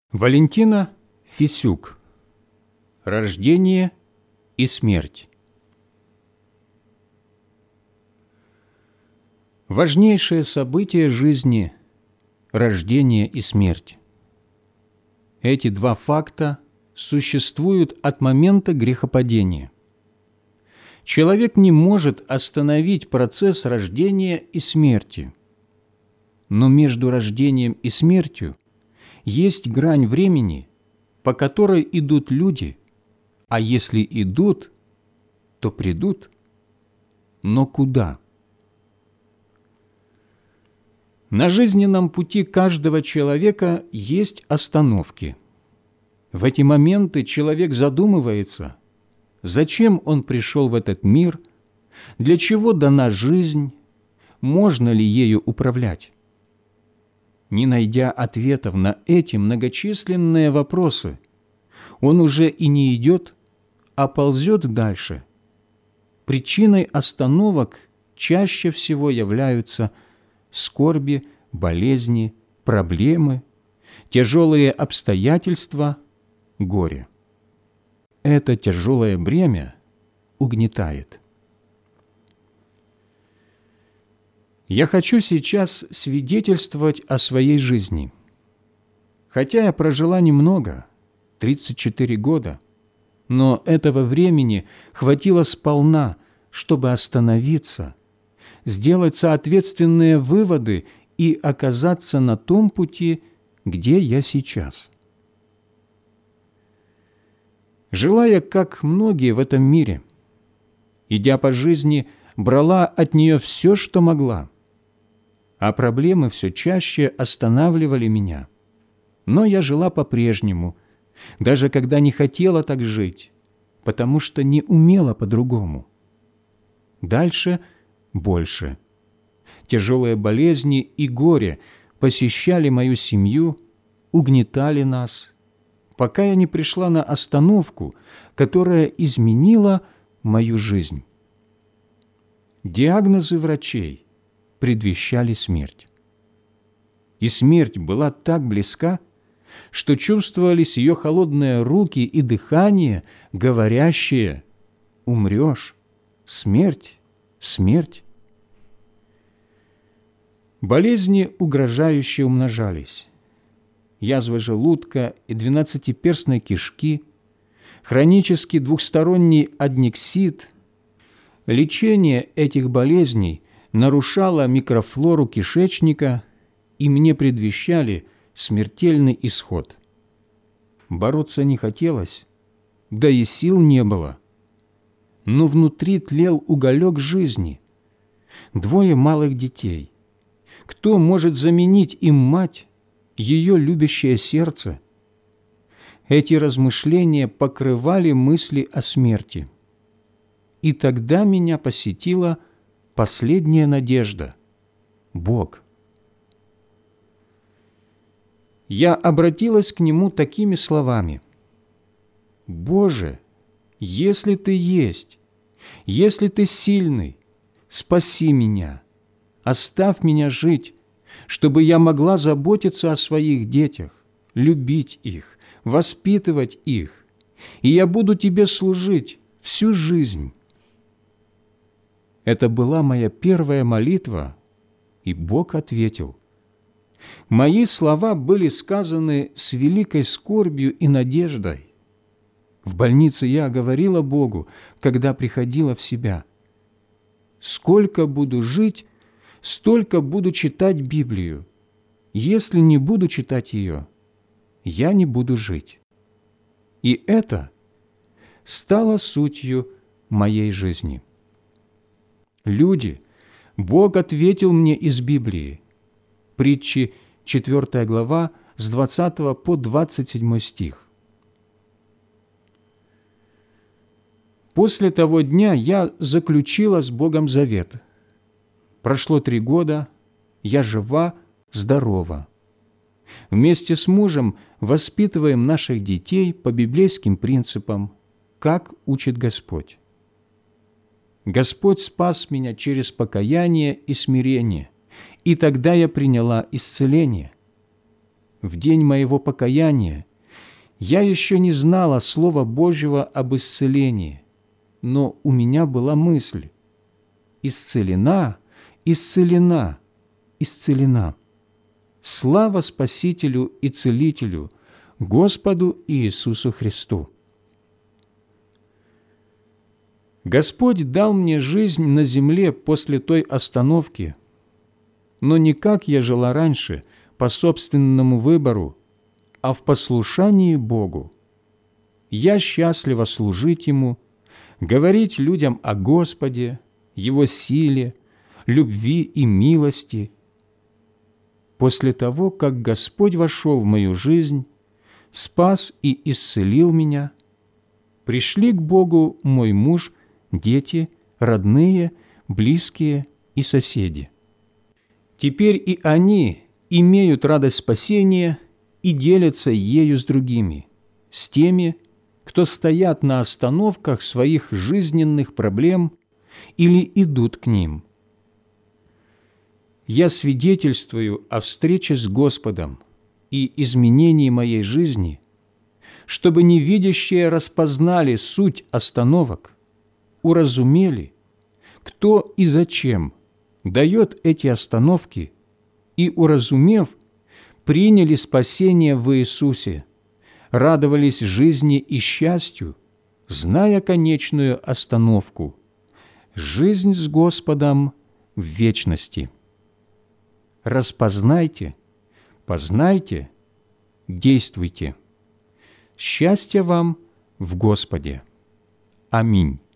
Валентина Фисюк. Рождение и смерть. Важнейшее событие жизни – рождение и смерть. Эти два факта существуют от момента грехопадения. Человек не может остановить процесс рождения и смерти. Но между рождением и смертью есть грань времени, по которой идут люди, а если идут, то придут. Но куда? На жизненном пути каждого человека есть остановки. В эти моменты человек задумывается, зачем он пришел в этот мир, для чего дана жизнь, можно ли ею управлять. Не найдя ответов на эти многочисленные вопросы, он уже и не идет, а ползет дальше. Причиной остановок чаще всего являются скорби, болезни, проблемы, тяжелые обстоятельства, горе. Это тяжелое бремя угнетает. Я хочу сейчас свидетельствовать о своей жизни. Хотя я прожила немного, 34 года, но этого времени хватило сполна, чтобы остановиться, сделать соответственные выводы и оказаться на том пути, где я сейчас. Жила я, как многие в этом мире. Идя по жизни, брала от нее все, что могла. А проблемы все чаще останавливали меня. Но я жила по-прежнему, даже когда не хотела так жить, потому что не умела по-другому. Дальше больше. Тяжелые болезни и горе посещали мою семью, угнетали нас, пока я не пришла на остановку, которая изменила мою жизнь. Диагнозы врачей предвещали смерть. И смерть была так близка, что чувствовались ее холодные руки и дыхание, говорящие: «Умрешь, смерть, смерть». Болезни угрожающе умножались. Язва желудка и двенадцатиперстной кишки, хронический двухсторонний аднексит. Лечение этих болезней нарушало микрофлору кишечника, и мне предвещали смертельный исход. Бороться не хотелось, да и сил не было. Но внутри тлел уголек жизни. 2 малых детей. Кто может заменить им мать, ее любящее сердце? Эти размышления покрывали мысли о смерти. И тогда меня посетила последняя надежда – Бог. Я обратилась к Нему такими словами: «Боже, если Ты есть, если Ты сильный, спаси меня, оставь меня жить, чтобы я могла заботиться о своих детях, любить их, воспитывать их, и я буду Тебе служить всю жизнь». Это была моя первая молитва, и Бог ответил. Мои слова были сказаны с великой скорбью и надеждой. В больнице я говорила Богу, когда приходила в себя: «Сколько буду жить, столько буду читать Библию. Если не буду читать ее, я не буду жить». И это стало сутью моей жизни. Люди, Бог ответил мне из Библии. Притчи, 4 глава, с 20 по 27 стих. После того дня я заключила с Богом завет. Прошло 3 года, я жива, здорова. Вместе с мужем воспитываем наших детей по библейским принципам, как учит Господь. Господь спас меня через покаяние и смирение, и тогда я приняла исцеление. в день моего покаяния, я еще не знала Слова Божьего об исцелении, но у меня была мысль: исцелена, исцелена, исцелена. Слава Спасителю и Целителю, Господу Иисусу Христу! Господь дал мне жизнь на земле после той остановки, но не как я жила раньше, по собственному выбору, а в послушании Богу. Я счастлива служить Ему, говорить людям о Господе, Его силе, любви и милости. После того, как Господь вошел в мою жизнь, спас и исцелил меня, пришли к Богу мой муж, дети, родные, близкие и соседи. Теперь и они имеют радость спасения и делятся ею с другими, с теми, кто стоят на остановках своих жизненных проблем или идут к ним. Я свидетельствую о встрече с Господом и изменении моей жизни, чтобы невидящие распознали суть остановок, уразумели, кто и зачем дает эти остановки, и, уразумев, приняли спасение в Иисусе, радовались жизни и счастью, зная конечную остановку – жизнь с Господом в вечности. Распознайте, познайте, действуйте. Счастья вам в Господе. Аминь.